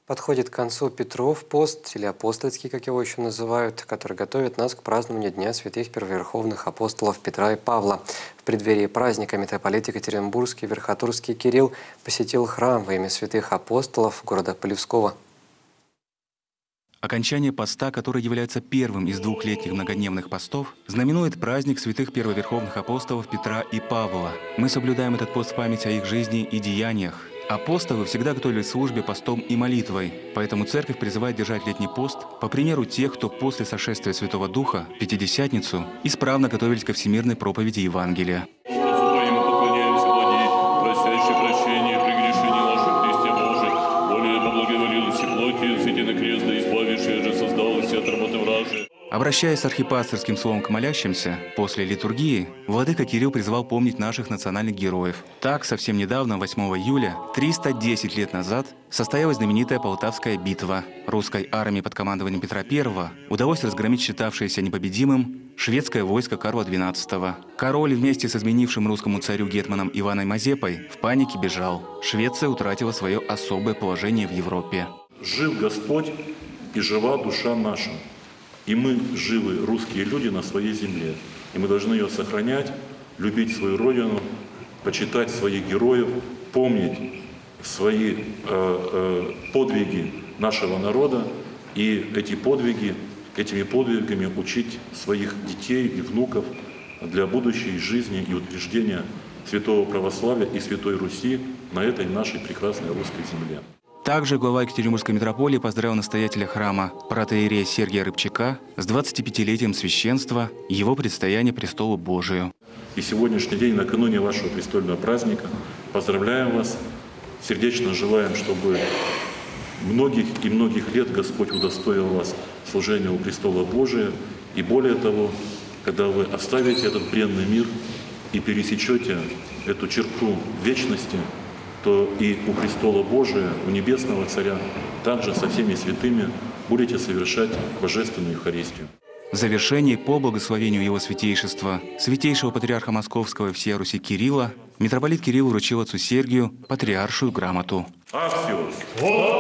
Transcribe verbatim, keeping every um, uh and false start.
Подходит к концу Петров пост, или апостольский, как его еще называют, который готовит нас к празднованию Дня святых первоверховных апостолов Петра и Павла. В преддверии праздника митрополит Екатеринбургский Верхотурский Кирилл посетил храм во имя святых апостолов города Полевского. Окончание поста, который является первым из двухлетних многодневных постов, знаменует праздник святых первоверховных апостолов Петра и Павла. Мы соблюдаем этот пост в память о их жизни и деяниях. Апостолы всегда готовились к службе постом и молитвой, поэтому Церковь призывает держать летний пост по примеру тех, кто после сошествия Святого Духа, Пятидесятницу, исправно готовились ко всемирной проповеди Евангелия. Обращаясь с архипасторским словом к молящимся, после литургии владыка Кирилл призвал помнить наших национальных героев. Так, совсем недавно, восьмого июля, триста десять лет назад, состоялась знаменитая Полтавская битва. Русской армии под командованием Петра Первого удалось разгромить считавшееся непобедимым шведское войско Карла Двенадцатого. Король вместе с изменившим русскому царю гетманом Иваном Мазепой в панике бежал. Швеция утратила свое особое положение в Европе. Жив Господь и жива душа наша. И мы живы, русские люди, на своей земле. И мы должны ее сохранять, любить свою родину, почитать своих героев, помнить свои э, э, подвиги нашего народа и эти подвиги, этими подвигами учить своих детей и внуков для будущей жизни и утверждения святого православия и Святой Руси на этой нашей прекрасной русской земле. Также глава Екатеринбургской митрополии поздравил настоятеля храма протоиерея Сергия Рыбчака с двадцатипятилетием священства и его предстояния престолу Божию. И сегодняшний день, накануне вашего престольного праздника, поздравляем вас, сердечно желаем, чтобы многих и многих лет Господь удостоил вас служения у престола Божия. И более того, когда вы оставите этот бренный мир и пересечете эту черту вечности, то и у престола Божия, у Небесного Царя, также со всеми святыми будете совершать Божественную Евхаристию. В завершении, по благословению Его Святейшества, Святейшего Патриарха Московского и всея Руси Кирилла, митрополит Кирилл вручил отцу Сергию патриаршую грамоту. Аксиос!